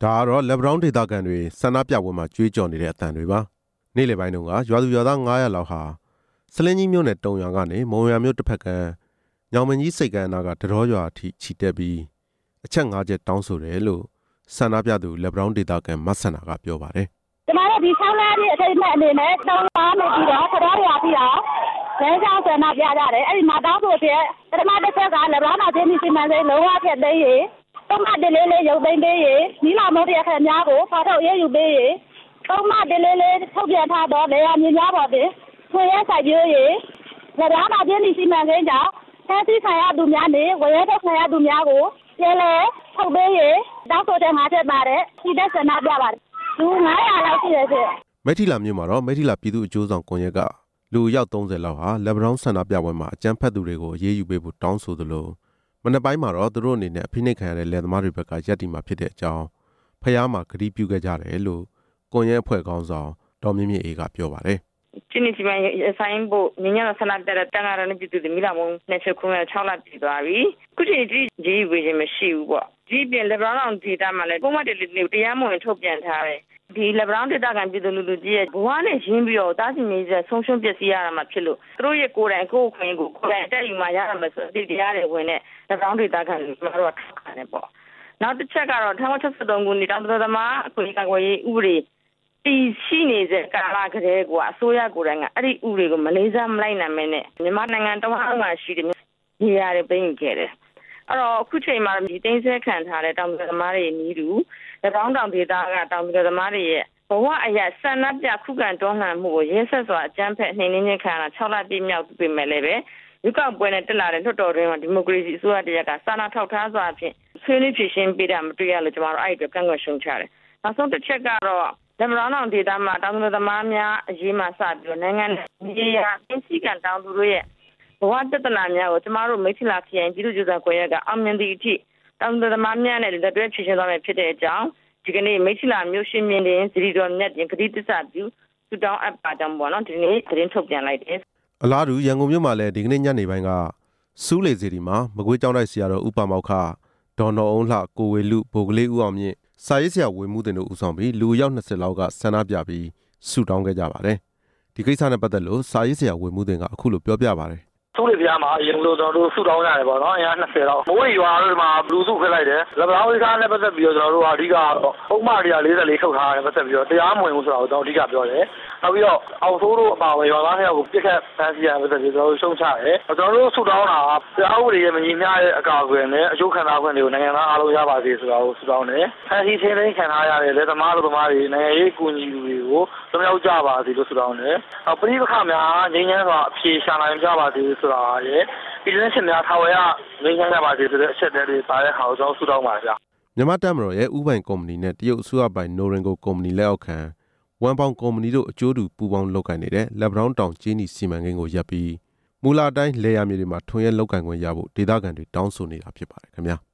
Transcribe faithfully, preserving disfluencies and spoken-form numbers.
ဒါကတော့လက်ဘရောင်းဒေသခံတွေဆန္ဒပြပွဲမှာကြွေးကြော်နေတဲ့အသံတွေပါနေ့လယ်ပိုင်းတုန်းကရွာသူရွာသားငါးရာလောက်ဟာစလင်းကြီးမြို့နယ်တုံရွာကနေမုံရွာမြို့တစ်ဖက်ကညောင်မင်းကြီးစိတ်ကမ်းအနာကတရောရွာအထိချီတက်ပြီးအချက်ငါးချက်တောင်းဆိုတယ်လို့ဆန္ဒပြသူလက်ဘရောင်းဒေသခံမဆန္ဒကပြောပါတယ်ကျမတို့ဒီဆောင်းလန်းကြီးအထိတ်မဲ့အနေနဲ့တောင်းပါနေပြီးတော့တရောရွာပြီးတော့ရင်းချောင်းဆန္ဒပြကြတယ်အဲ့ဒီမှာတောင်းဆိုတဲ့ပထမတစ်ချက်ကလက်ဘရောင်းတော်ချင်းစီမံကိန်းလုံးဝဖျက်သိမ်းရေးသုံးမတလေးလေးရုပ်သိမ်းပေးရေးနီလာမုတ်ရခက်များကိုဖော်ထုတ်ရေးယူပေးရေးသုံးမတလေးလေးထုတ်ပြန်ထားတော့လေယာဉ်များပေါ်တင်ဖွင့်ရဆိုင်ရေးရေးလက်ဘရောင်းတော်ချင်းစီမံကိန်းကြောင့်ဆန်းစီခံရသူများနဲ့ဝရဲထုတ်ခံရသူများကိုကျေလဲထုတ်ပေးရေးတောင်းဆိုတဲ့မှာဖြစ်ပါတယ်ဒီတက်ဆန္ဒပြပါတယ်လူငါးရာလောက်ရှိတယ်ဖြင့်မိထီလာမြို့မှာတော့မိထီလာပြည်သူ့အကျိုးဆောင်ကွန်ရက်ကလူရောက်သုံးဆယ်လောက်ဟာလက်ဘရောင်းဆန္ဒပြပွဲမှာအကြမ်းဖက်သူတွေကိုအရေးယူပေးဖို့တောင်းဆိုသလိုမနေ့ပိုင်းမှာတော့သူတို့အနေနဲ့အဖိနှိပ်ခံရတဲ့လယ်သမားတွေဘက်ကယက်တီမှာဖြစ်တဲ့အကြောင်းဖျားမှာကတိပြုခဲ့ကြတယ်လို့ကွန်ရက်အဖွဲ့ခေါင်းဆောင်ဒေါ်မြင့်မြင့်အေးကပြောပါတယ်ချင်းစီမိုင်းဆိုင်ဖို့ညညဆန္ဒပြတဲ့တန်ဃာရနဲ့ပြည်သူတွေမိလာမုံနဲ့ချက်ခုံး၆လပြည့်သွားပြီခုချိန်ကြီးရေးဝေခြင်းမရှိဘူးပေါ့ဒီပြင်လက်ဘရောင်းအောင်ဒေတာမှာလည်းပုံမှန်တည်းတရားမဝင်ထုတ်ပြန်ထားတယ်ဒီလက်ဘရောင်းဒေတာကပြည်သူလူထုကြီးရဲ့ဘဝနဲ့ရင်းပြီးတော့တားဆီးနေကြဆုံးရှုံးပျက်စီးရတာမှဖြစ်လို့သူတို့ရဲ့ကိုယ်တိုင်ကိုယ်ခွင့်ကိုကိုယ်တိုင်တက်ယူမှရမှာဆိုဒီတရားတွေဝင်တဲ့လက်ဘရောင်းဒေတာကလည်းကျွန်တော်တို့ထောက်ခံတယ်ပေါ့နောက်တစ်ချက်ကတော့၁၉၆၃ခုနှစ်တောင်တသမားအခွင့်အရေးကာကွယ်ရေးဥပဒေဒီရှိနေတဲ့ကာလကလေးကအစိုးရကိုယ်တိုင်ကအဲ့ဒီဥပဒေကိုမလေးစားမလိုက်နိုင်မဲနဲ့မြန်မာနိုင်ငံတောင်အောင်မှာရှိတဲ့နေရာတွေပြင်ခဲ့တယ်အဲ့တော့အခုချိန်မှာဒီတင်းဆဲခံထားတဲ့တောင်တသမားတွေနီးတူလက်ဘောင်းတောင်ဒေသကတောင်တသမားတွေရဲ့ဘဝအရာဆန္ဒပြခုခံတွန်းလှန်မှုကိုရဲဆက်စွာအကြမ်းဖက်နှိမ်နင်းခြင်းခံရတာ၆လပြည့်မြောက်ပြီမဲ့လည်းပဲရွေးကောက်ပွဲနဲ့တက်လာတဲ့လွှတ်တော်တွင်းမှာဒီမိုကရေစီအစိုးရတရက်ကစာနာထောက်ထားစွာဖြင့်ဆွေးနွေးဖြေရှင်းပေးတာမတွေ့ရလို့ကျွန်တော်တို့အဲ့ဒီကန့်ကွက်ရှုံချတယ်နောက်ဆုံးတစ်ချက်ကတော့လက်ဘရောင်းအောင်ဒေတာမှာတောင်သူသမားများအရေးမှာစပြီးတော့နိုင်ငံရေးရာအင်းစီကန်တောင်သူတို့ရဲ့ဘဝတဒနာများကိုကျမတို့မိထီလာခရိုင်ပြည်သူ့ကျူဆောင်ကွန်ရက်ကအောင်မြင်သည့်အထိတောင်သူသမားများနဲ့လက်တွဲဖြည့်ရှင်သွားမယ်ဖြစ်တဲ့အကြောင်းဒီကနေ့မိထီလာမြို့ရှိမြင်းတင်စီရီတော်မြတ်တင်ဂတိတစ္ဆပြုသူတောင်းအပ်ပါကြောင်းပေါ့နော်ဒီနေ့သတင်းထုတ်ပြန်လိုက်တယ်အလားတူရန်ကုန်မြို့မှာလည်းဒီကနေ့ညနေပိုင်းကစူးလေစီဒီမှာမကွေးကျောင်းတိုက်ဆရာတော်ဥပမောက္ခဒေါ်နော်အုံးလှကိုဝေလူဘိုကလေးဦးအောင်မြင့်စာရေးဆရာဝေမှုတင်တို့ဦးဆောင်ပြီးလူရောက်၂၀လောက်ကဆန္ဒပြပြီးဆုတောင်းခဲ့ကြပါတယ်ဒီကိစ္စနဲ့ပတ်သက်လို့စာရေးဆရာဝေမှုတင်ကအခုလိုပြောပြပါတယ်သူ့လေပြားမှာအရင်လိုကျွန်တော်တို့ဆုတောင်းရတယ်ပေါ့နော်အရင်၂၀လောက်မိုးရွာတို့မှာဘလူးစုခွဲလိုက်တယ်လက်ဘရောင်းဝိစားနဲ့ပတ်သက်ပြီးတော့ကျွန်တော်တို့အဓိကတော့ပုံမှန်တရား၄၄ထုတ်ထားတယ်ပတ်သက်ပြီးတော့တရားမဝင်ဘူးဆိုတာကိုကျွန်တော်အဓိကပြောတယ်နောက်ပြီးတော့အောင်ဆိုးတို့အပါဝင်ရွာသားတွေကိုပြစ်ခတ်ဖမ်းဆီးရပတ်သက်ပြီးကျွန်တော်တို့ရှုံချတယ်ကျွန်တော်တို့ဆုတောင်းတာတရားဥပဒေရဲ့မညီမျှတဲ့အကာအကွယ်နဲ့အကျိုးခံစားခွင့်တွေကိုနိုင်ငံသားအားလုံးရပါစေဆိုတာကိုဆုတောင်းတယ်ဖမ်းဆီးခြင်းသိမ်းခံထားရတဲ့လက်သမားတို့သမားတွေနိုင်ငံရေးကူညီသူတွေကိုလွတ်မြောက်ကြပါစေလို့ဆုတောင်းတယ်နောက်ပရိပခများငြိမ်းချမ်းစွာအဖြေရှာနိုင်ကြပါစေဆိုတာရဲ့ဒီနေ့ချက်များထာဝရငြိမ်းချမ်းကြပါစေဆိုတဲ့အချက်တွေပါတဲ့ဟာကိုကျွန်တော်ဆုတောင်းပါဗျာမြန်မာတပ်မတော်ရဲ့ဥပိုင်ကုမ္ပဏီနဲ့တရုတ်အစိုးရပိုင်နိုရင်ကိုကုမ္ပဏီလက်အောက်ခံဝမ်ပေါင်ကုမ္ပဏီတို့အကျိုးတူပူးပေါင်းလုပ်ကိုင်နေတဲ့လက်ဘရောင်းတောင်ကျင်းနီစီမံကိန်းကိုရပ်ပြီးမူလအတိုင်းလေယာဉ်မြေတွေမှာထွန်ရဲလုပ်ကိုင်ခွင့်ရဖို့ဒေသခံတွေတောင်းဆိုနေတာဖြစ်ပါတယ်ခင်ဗျာ